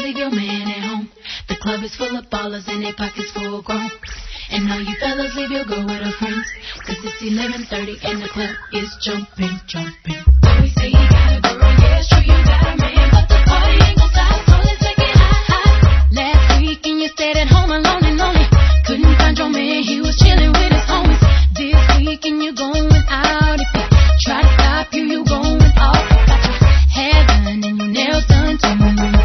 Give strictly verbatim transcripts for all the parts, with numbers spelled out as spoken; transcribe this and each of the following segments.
leave your man at home. The club is full of ballers and their pockets full grown. And all you fellas leave your girl with her friends, cause it's eleven thirty and the club is jumping, jumping. Always say you got a girl, yeah, it's true you got a man, but the party ain't gon' stop, so let's make it hot, hot. Last weekend you stayed at home alone and lonely. Couldn't find your man, he was chilling with his homies. This weekend you going out. If they try to stop you, you going off. Got your hair done and your nails done too.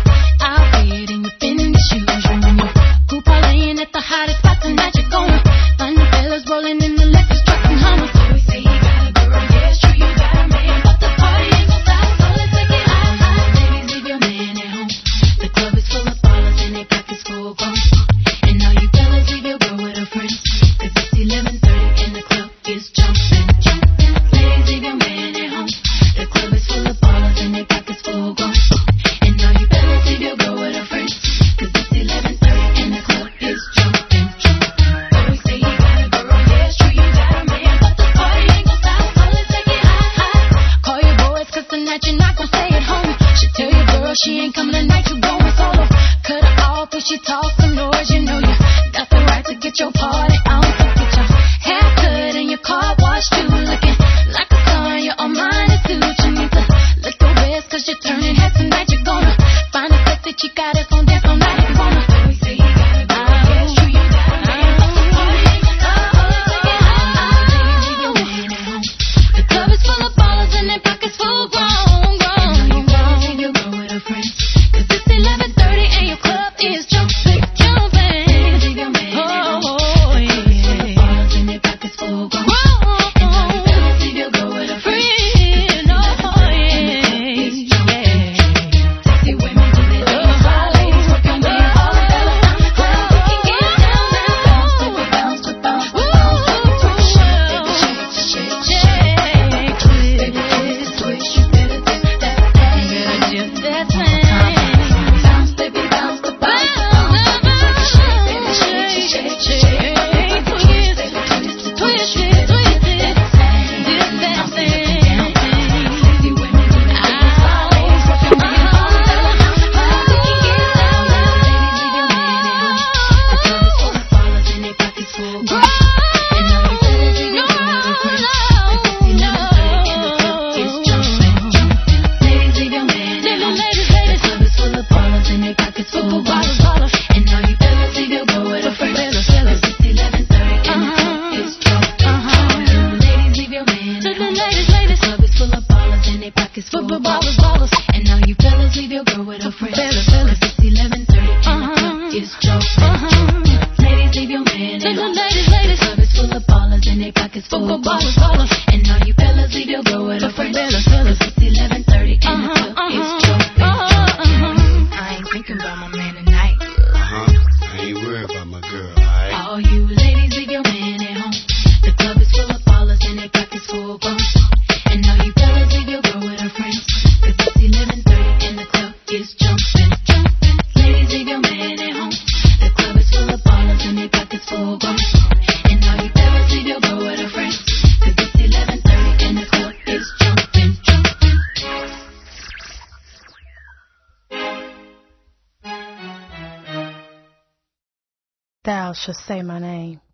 Outfit and your fitting the shoes. You group parlaying at the hottest spot tonight. You're going find the fellas rolling in the Lexus trucks and Hummers. Always say you got a girl, yeah, it's true you got a man, but the party ain't gon' stop, so let's make it hot, hot. Ladies, leave your man at home. The club is full of ballers and their pockets full grown. And all you fellas leave your girl with her friends, cause it's eleven thirty and the club is jumping, jumping. Ladies, leave your man at home. The club is full of ballers and their pockets full grown. And all you fellas leave your girl with her friends, cause it's eleven thirty and the club is jumping, jumping. Always say you got a girl, yeah, it's true you got a man, but the party ain't gon' stop, so let's make it hot, hot. Call your boys cause tonight you're not gon' stay at home. Should tell your girl she ain't coming tonight, you going solo. Cut her off if she talks some noise, you know you got the right to get your party on. So get your hair cut and your car washed too. Looking like a star, you're on mine and suit. You need to let go rest cause you're turning heads tonight. You're gonna find a sexy chick out that's gon' dance all night if you wanna. Always say you got a girl, yeah, it's true you got a man, but the party ain't gon' stop, so let's make it hot, hot. Ladies, leave your man at home. The club is full of ballers and their pockets full grown, grown. And all you fellas leave your girl with her friends, cause it's eleven thirty and your club is jumping, jumping. Ladies, leave your man at home. The club is full of ballers and their pockets full grown. And all you fellas leave your girl with her friends, cause it's eleven thirty and the club is jumping. Sexy women do their things while ladies work on their all the fellas. Well, we can get down now. Bounce, baby, bounce, to bounce, to bounce, baby, twist, baby, shake, shake, shake, twist, baby, twist, twist, you better dip that thing, better dip that thing. Bounce, baby, bounce, to bounce, to bounce, baby, shake, baby, shake, shake, shake, twist, baby, twist, twist, you better dip that thing, dip that thing. Sexy women do their things while ladies work on their all the fellas. Well, we can get down now. Ladies, leave your man at home. The club is full of ballers and their pockets full grown. And all you fellas leave your girl with her friends, cause it's eleven thirty and the club is jumping, jumping. Ladies, leave your man at home. The club is full of ballers and their pockets full grown. And all you fellas leave your girl with her friends, cause it's eleven thirty and the club is jumping, jumping. Ladies, leave your man at home. The club is full of ballers and their pockets full grown. And all you fellas leave your girl with her friends, cause it's eleven thirty and the club is jumping. Ladies, leave your man at home. The club is full of ballers and their pockets full grown. And all you fellas leave your girl with her friends, cause it's eleven thirty and the club is jumping, jumping. I ain't thinking about my man tonight. Uh-huh. I ain't worried about my girl, alright? All you ladies leave your man at home. The club is full of ballers and their pockets full grown. And all you fellas leave your girl with her friends, cause it's eleven thirty and the club is jumping, jumping. Ladies, leave your man at home. The club is full of ballers and their pockets full grown. And all you fellas leave your girl with her friends, cause it's eleven thirty and the club is jumping, jumping. Thou shalt say my name.